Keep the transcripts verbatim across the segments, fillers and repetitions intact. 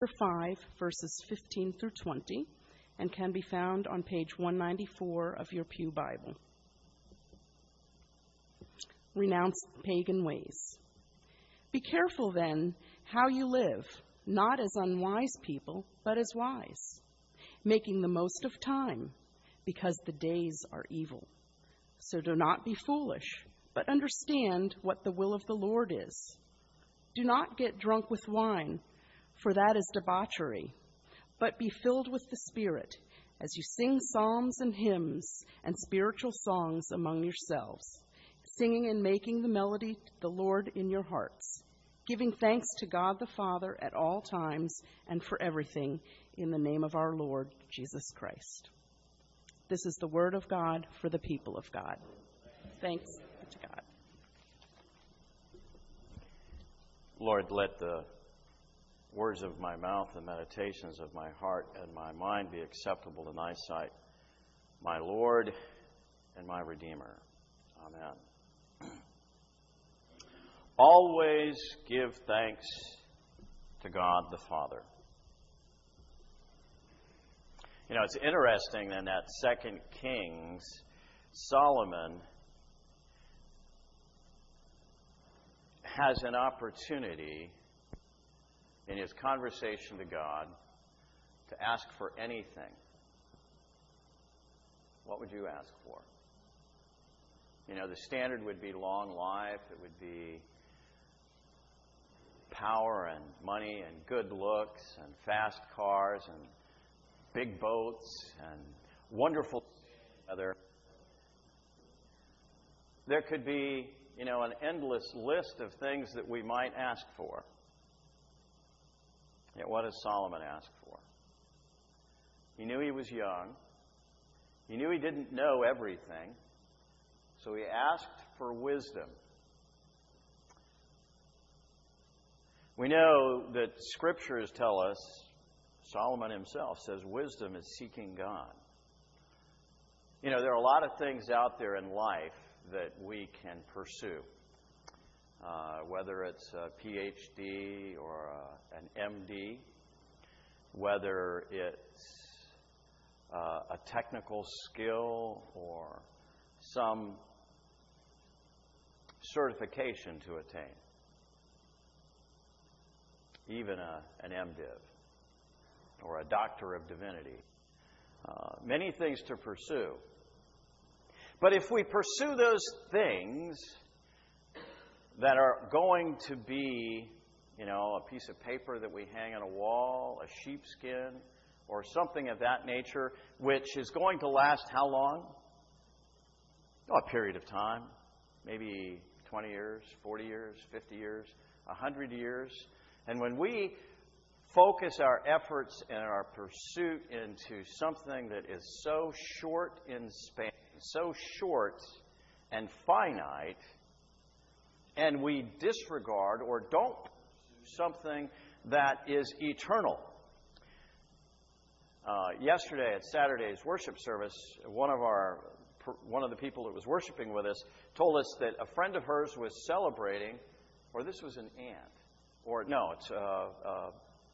five, verses fifteen through twenty, and can be found on page one ninety-four of your Pew Bible. Renounce pagan ways. Be careful, then, how you live, not as unwise people, but as wise, making the most of time, because the days are evil. So do not be foolish, but understand what the will of the Lord is. Do not get drunk with wine, for that is debauchery, but be filled with the Spirit, as you sing psalms and hymns and spiritual songs among yourselves, singing and making the melody to the Lord in your hearts, giving thanks to God the Father at all times and for everything in the name of our Lord Jesus Christ. This is the word of God for the people of God. Thanks to God. Lord, let the words of my mouth and meditations of my heart and my mind be acceptable in thy sight, my Lord and my Redeemer. Amen. Always give thanks to God the Father. You know, it's interesting in that Second Kings, Solomon has an opportunity in his conversation to God to ask for anything. What would you ask for? You know, the standard would be long life. It would be power and money and good looks and fast cars and big boats and wonderful weather. There could be, you know, an endless list of things that we might ask for. Yet what does Solomon ask for? He knew he was young. He knew he didn't know everything. So he asked for wisdom. We know that Scriptures tell us, Solomon himself says, wisdom is seeking God. You know, there are a lot of things out there in life that we can pursue. Uh, whether it's a P H D or a, an M D, whether it's uh, a technical skill or some certification to attain, even a, an MDiv or a Doctor of Divinity. Uh, many things to pursue. But if we pursue those things that are going to be, you know, a piece of paper that we hang on a wall, a sheepskin, or something of that nature, which is going to last how long? Oh, a period of time. Maybe twenty years, forty years, fifty years, one hundred years. And when we focus our efforts and our pursuit into something that is so short in span, so short and finite, and we disregard or don't pursue something that is eternal. Uh, yesterday at Saturday's worship service, one of our one of the people that was worshiping with us told us that a friend of hers was celebrating, or this was an aunt, or no, it's uh, uh,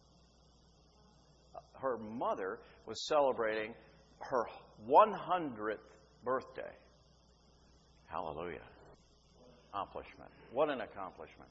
her mother was celebrating her one hundredth birthday. Hallelujah. Accomplishment. What an accomplishment.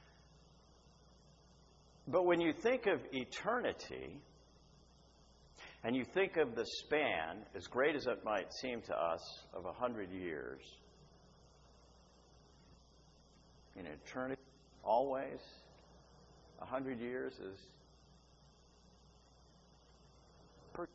But when you think of eternity, and you think of the span, as great as it might seem to us, of a hundred years, in eternity, always, a hundred years is pretty.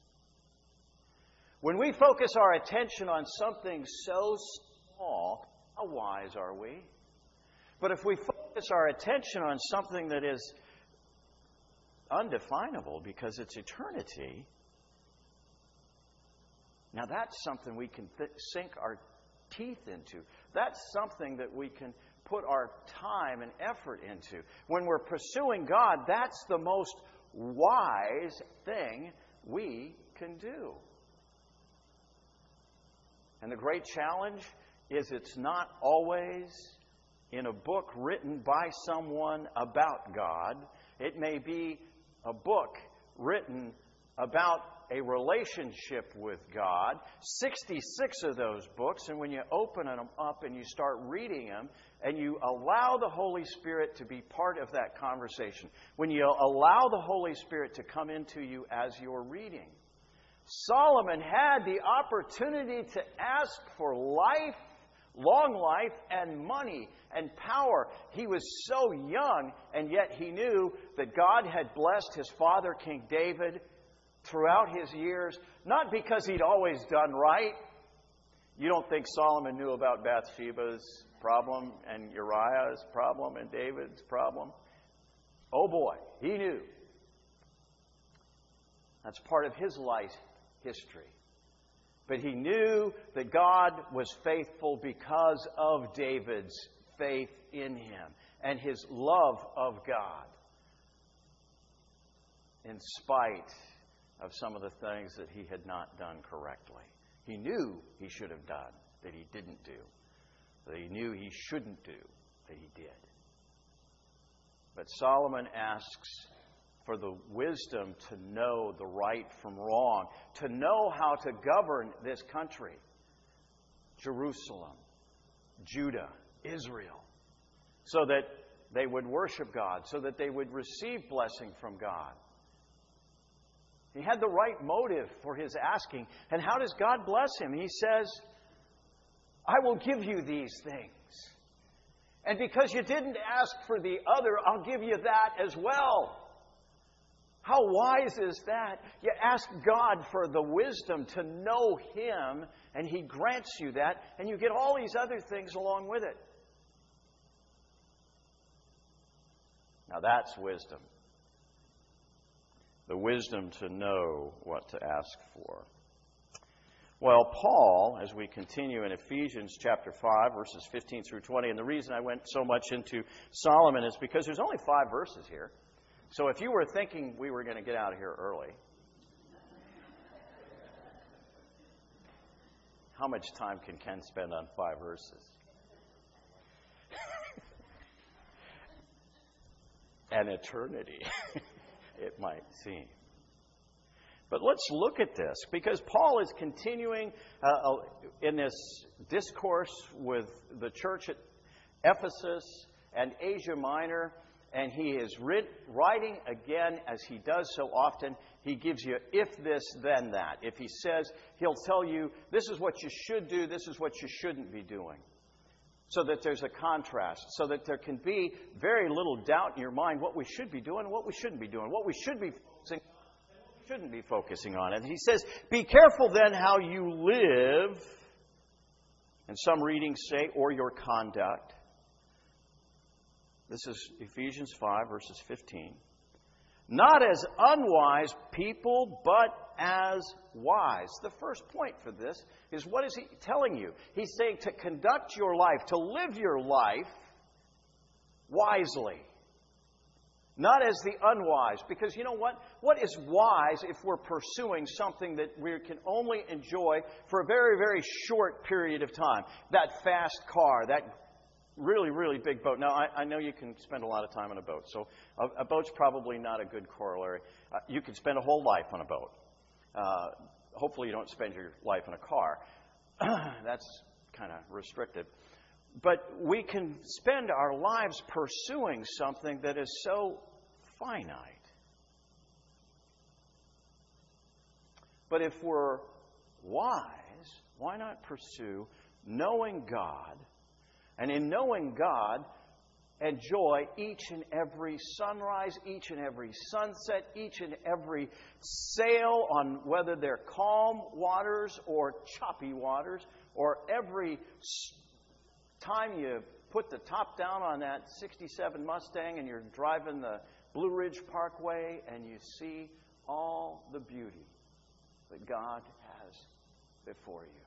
When we focus our attention on something so small, how wise are we? But if we focus our attention on something that is undefinable because it's eternity, now that's something we can th- sink our teeth into. That's something that we can put our time and effort into. When we're pursuing God, that's the most wise thing we can do. And the great challenge is it's not always in a book written by someone about God. It may be a book written about a relationship with God, sixty-six of those books, and when you open them up and you start reading them, and you allow the Holy Spirit to be part of that conversation, when you allow the Holy Spirit to come into you as you're reading, Solomon had the opportunity to ask for life, long life, and money and power. He was so young, and yet he knew that God had blessed his father, King David, throughout his years, not because he'd always done right. You don't think Solomon knew about Bathsheba's problem and Uriah's problem and David's problem? Oh boy, he knew. That's part of his life history. But he knew that God was faithful because of David's faith in him and his love of God, in spite of some of the things that he had not done correctly. He knew he should have done that he didn't do, that he knew he shouldn't do that he did. But Solomon asks for the wisdom to know the right from wrong, to know how to govern this country, Jerusalem, Judah, Israel, so that they would worship God, so that they would receive blessing from God. He had the right motive for his asking. And how does God bless him? He says, I will give you these things. And because you didn't ask for the other, I'll give you that as well. How wise is that? You ask God for the wisdom to know Him, and He grants you that, and you get all these other things along with it. Now that's wisdom. The wisdom to know what to ask for. Well, Paul, as we continue in Ephesians chapter five, verses fifteen through twenty, and the reason I went so much into Solomon is because there's only five verses here. So if you were thinking we were going to get out of here early, how much time can Ken spend on five verses? An eternity, it might seem. But let's look at this, because Paul is continuing uh, in this discourse with the church at Ephesus and Asia Minor, and he is writ- writing again, as he does so often. He gives you if this, then that. If he says, he'll tell you, this is what you should do, this is what you shouldn't be doing. So that there's a contrast, so that there can be very little doubt in your mind what we should be doing and what we shouldn't be doing, what we should be focusing on and what we shouldn't be focusing on. And he says, be careful then how you live, and some readings say, or your conduct. This is Ephesians five, verses fifteen. Not as unwise people, but as wise. The first point for this is, what is he telling you? He's saying to conduct your life, to live your life wisely. Not as the unwise. Because you know what? What is wise if we're pursuing something that we can only enjoy for a very, very short period of time? That fast car, that really, really big boat. Now, I, I know you can spend a lot of time on a boat, so a, a boat's probably not a good corollary. Uh, you could spend a whole life on a boat. Uh, hopefully you don't spend your life in a car. That's kind of restricted. But we can spend our lives pursuing something that is so finite. But if we're wise, why not pursue knowing God? And in knowing God, enjoy each and every sunrise, each and every sunset, each and every sail on whether they're calm waters or choppy waters, or every time you put the top down on that sixty-seven Mustang and you're driving the Blue Ridge Parkway and you see all the beauty that God has before you.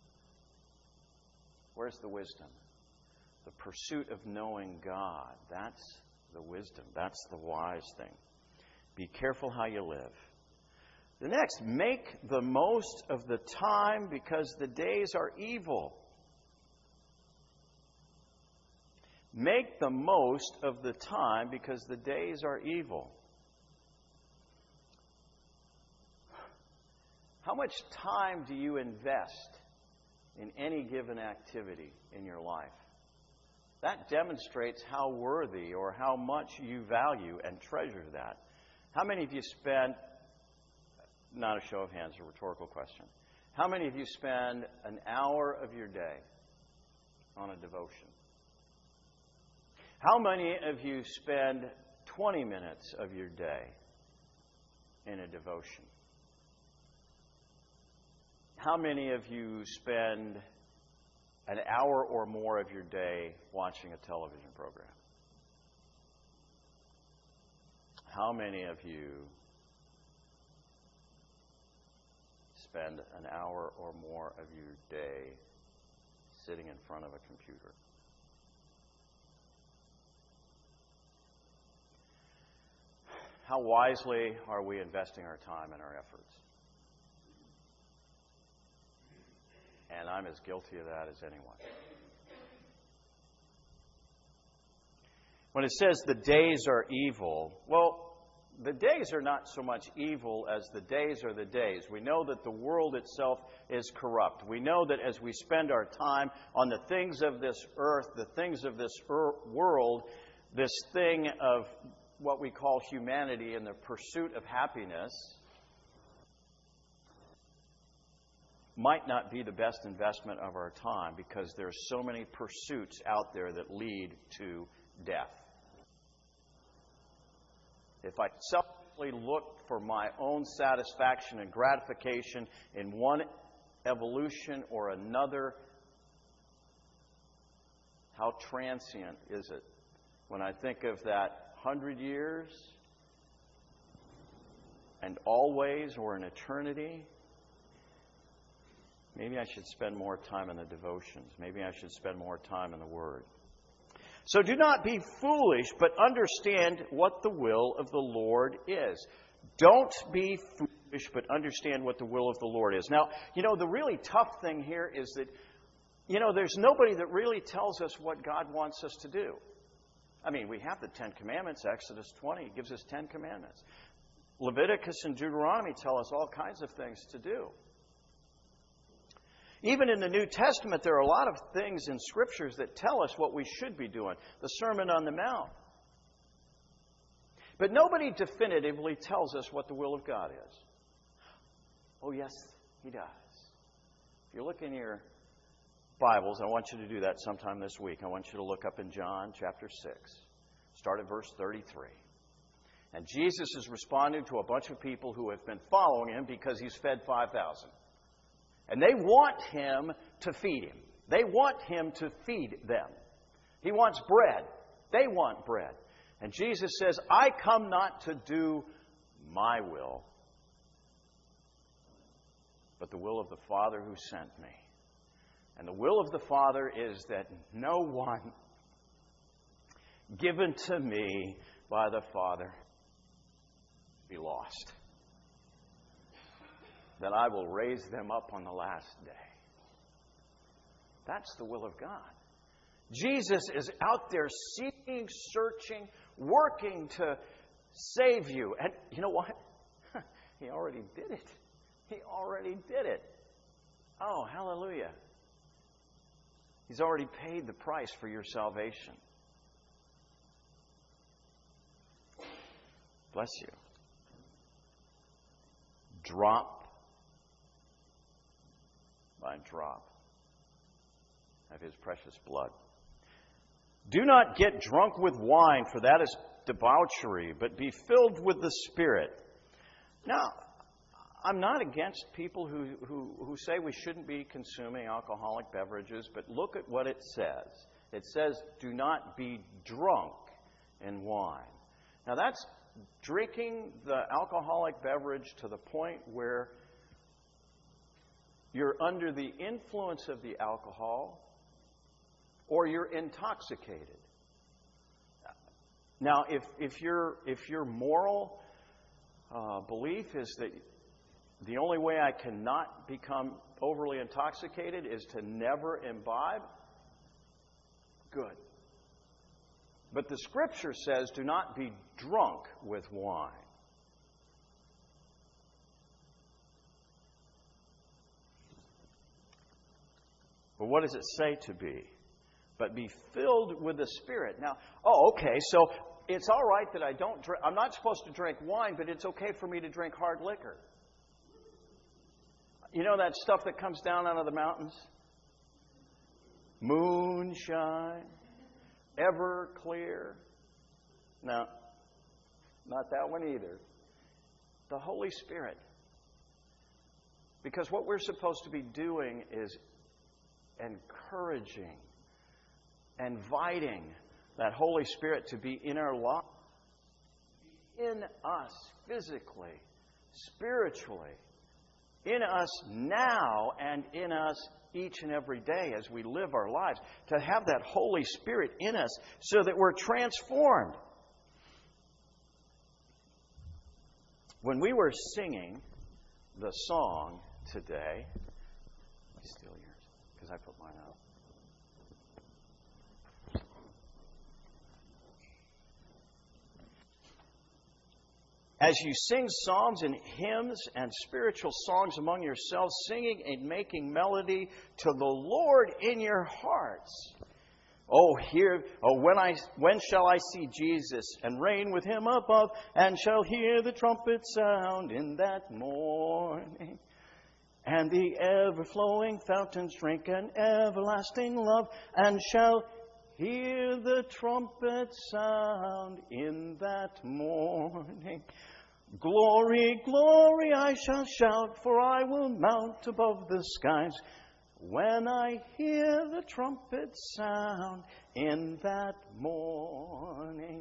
Where's the wisdom? The pursuit of knowing God. That's the wisdom. That's the wise thing. Be careful how you live. The next, make the most of the time because the days are evil. Make the most of the time because the days are evil. How much time do you invest in any given activity in your life? That demonstrates how worthy or how much you value and treasure that. How many of you spend, not a show of hands, a rhetorical question, how many of you spend an hour of your day on a devotion? How many of you spend twenty minutes of your day in a devotion? How many of you spend an hour or more of your day watching a television program? How many of you spend an hour or more of your day sitting in front of a computer? How wisely are we investing our time and our efforts? And I'm as guilty of that as anyone. When it says the days are evil, well, the days are not so much evil as the days are the days. We know that the world itself is corrupt. We know that as we spend our time on the things of this earth, the things of this er- world, this thing of what we call humanity and the pursuit of happiness, might not be the best investment of our time because there are so many pursuits out there that lead to death. If I selfishly look for my own satisfaction and gratification in one evolution or another, how transient is it when I think of that hundred years and always or an eternity? Maybe I should spend more time in the devotions. Maybe I should spend more time in the Word. So do not be foolish, but understand what the will of the Lord is. Don't be foolish, but understand what the will of the Lord is. Now, you know, the really tough thing here is that, you know, there's nobody that really tells us what God wants us to do. I mean, we have the Ten Commandments. Exodus twenty gives us Ten Commandments. Leviticus and Deuteronomy tell us all kinds of things to do. Even in the New Testament, there are a lot of things in Scriptures that tell us what we should be doing. The Sermon on the Mount. But nobody definitively tells us what the will of God is. Oh, yes, He does. If you look in your Bibles, I want you to do that sometime this week. I want you to look up in John chapter six. Start at verse thirty-three. And Jesus is responding to a bunch of people who have been following Him because He's fed five thousand. And they want Him to feed Him. They want Him to feed them. He wants bread. They want bread. And Jesus says, I come not to do my will, but the will of the Father who sent me. And the will of the Father is that no one given to me by the Father be lost, that I will raise them up on the last day. That's the will of God. Jesus is out there seeking, searching, working to save you. And you know what? He already did it. He already did it. Oh, hallelujah. He's already paid the price for your salvation. Bless you. Drop by drop of His precious blood. Do not get drunk with wine, for that is debauchery, but be filled with the Spirit. Now, I'm not against people who, who, who say we shouldn't be consuming alcoholic beverages, but look at what it says. It says, do not be drunk in wine. Now, that's drinking the alcoholic beverage to the point where you're under the influence of the alcohol or you're intoxicated. Now, if, if, your if your moral uh, belief is that the only way I cannot become overly intoxicated is to never imbibe, good. But the Scripture says, do not be drunk with wine. But what does it say to be? But be filled with the Spirit. Now, oh, okay, so it's all right that I don't drink. I'm not supposed to drink wine, but it's okay for me to drink hard liquor. You know that stuff that comes down out of the mountains? Moonshine, Everclear. No, not that one either. The Holy Spirit. Because what we're supposed to be doing is encouraging, inviting that Holy Spirit to be in our lives, in us physically, spiritually, in us now and in us each and every day as we live our lives, to have that Holy Spirit in us so that we're transformed. When we were singing the song today, let me steal yours because I put mine out. As you sing psalms and hymns and spiritual songs among yourselves, singing and making melody to the Lord in your hearts. Oh, here, oh, when I, when shall I see Jesus and reign with Him above, and shall hear the trumpet sound in that morning, and the ever-flowing fountains drink an everlasting love, and shall hear the trumpet sound in that morning. Glory, glory, I shall shout, for I will mount above the skies when I hear the trumpet sound in that morning.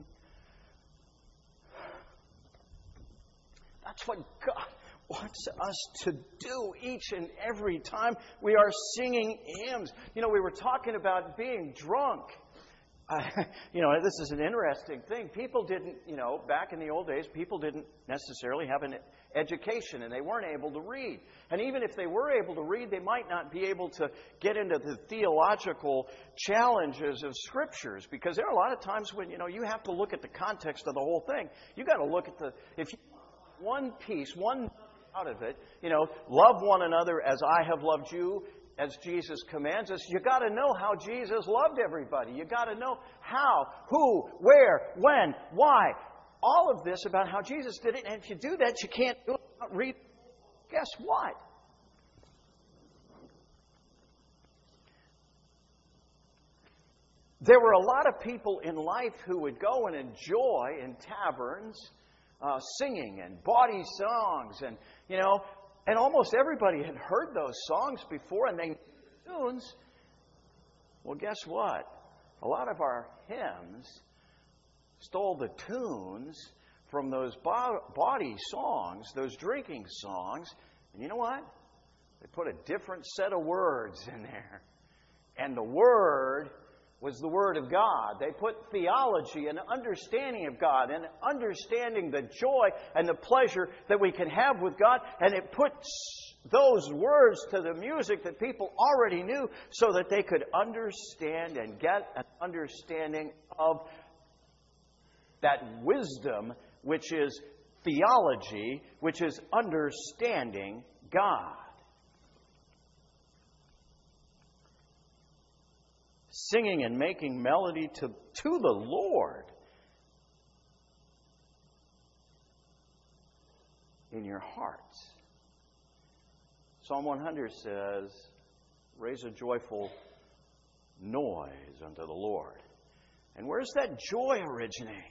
That's what God wants us to do each and every time we are singing hymns. You know, we were talking about being drunk. Uh, you know, this is an interesting thing. People didn't, you know, back in the old days, people didn't necessarily have an education and they weren't able to read. And even if they were able to read, they might not be able to get into the theological challenges of Scriptures, because there are a lot of times when, you know, you have to look at the context of the whole thing. You got to look at the, if you one piece, one out of it, you know, love one another as I have loved you, as Jesus commands us. You got to know how Jesus loved everybody. You got to know how, who, where, when, why. All of this about how Jesus did it. And if you do that, you can't do it without read. Guess what? There were a lot of people in life who would go and enjoy in taverns uh, singing and bawdy songs, and you know. And almost everybody had heard those songs before, and they knew the tunes. Well, guess what? A lot of our hymns stole the tunes from those bawdy songs, those drinking songs. And you know what? They put a different set of words in there. And the Word was the Word of God. They put theology and understanding of God and understanding the joy and the pleasure that we can have with God. And it puts those words to the music that people already knew so that they could understand and get an understanding of that wisdom, which is theology, which is understanding God. Singing and making melody to, to the Lord in your hearts. Psalm one hundred says, raise a joyful noise unto the Lord. And where's that joy originate?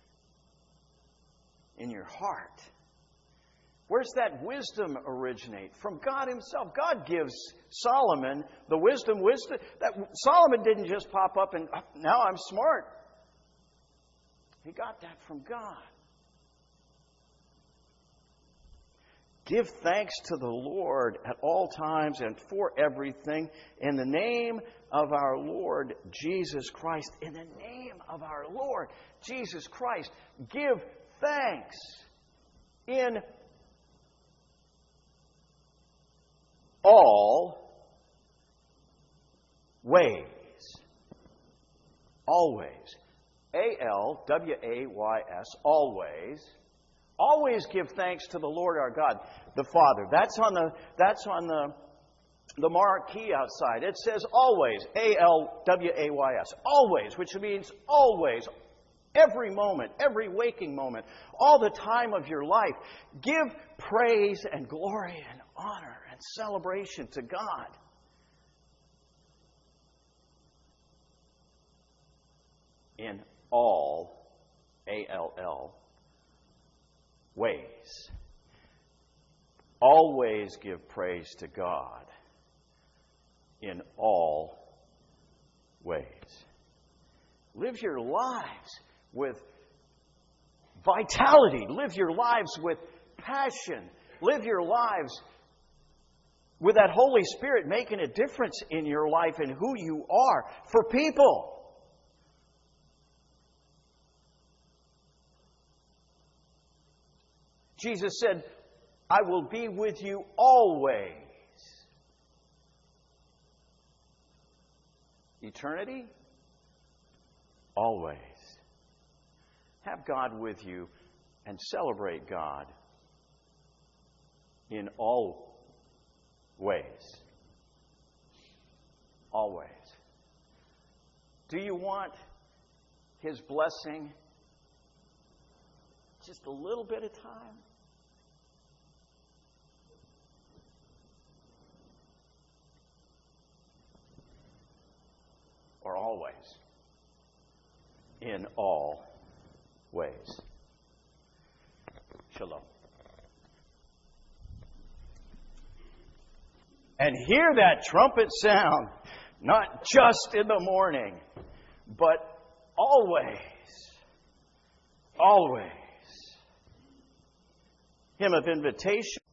In your heart. Where's that wisdom originate? From God Himself. God gives Solomon the wisdom. Wisdom that Solomon didn't just pop up and, oh, now I'm smart. He got that from God. Give thanks to the Lord at all times and for everything in the name of our Lord Jesus Christ. In the name of our Lord Jesus Christ. Give thanks in all ways. Always. A L W A Y S. Always. Always give thanks to the Lord our God, the Father. That's on the that's on the the marquee outside, it says always, A L W A Y S, always, which means always, every moment, every waking moment, all the time of your life. Give praise and glory and honor and celebration to God. In all, A L L, ways. Always give praise to God in all ways. Live your lives with vitality. Live your lives with passion. Live your lives with that Holy Spirit making a difference in your life and who you are for people. Jesus said, I will be with you always. Eternity? Always. Have God with you and celebrate God in all ways. Always. Do you want His blessing just a little bit of time? Or always? In all ways. Shalom. And hear that trumpet sound, not just in the morning, but always. Always. Hymn of invitation.